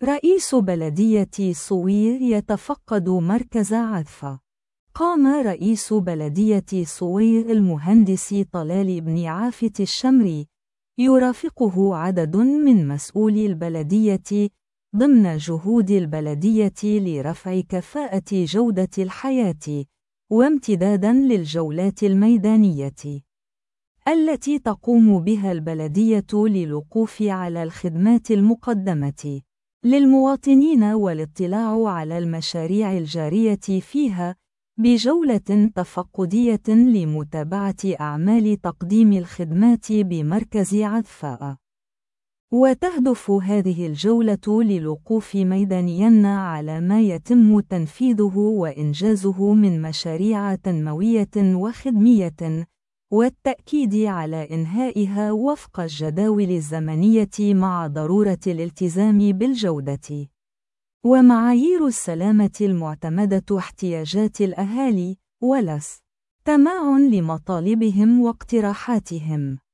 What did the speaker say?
رئيس بلدية صوير يتفقد مركز عذفة. قام رئيس بلدية صوير المهندس طلال بن عافت الشمري يرافقه عدد من مسؤولي البلدية ضمن جهود البلدية لرفع كفاءة جودة الحياة، وامتدادا للجولات الميدانية التي تقوم بها البلدية للوقوف على الخدمات المقدمة للمواطنين والاطلاع على المشاريع الجارية فيها بجولة تفقدية لمتابعة أعمال تقديم الخدمات بمركز عذفاء. وتهدف هذه الجولة للوقوف ميدانياً على ما يتم تنفيذه وإنجازه من مشاريع تنموية وخدمية، والتأكيد على إنهائها وفق الجداول الزمنية مع ضرورة الالتزام بالجودة ومعايير السلامة المعتمدة احتياجات الأهالي، تماع لمطالبهم واقتراحاتهم.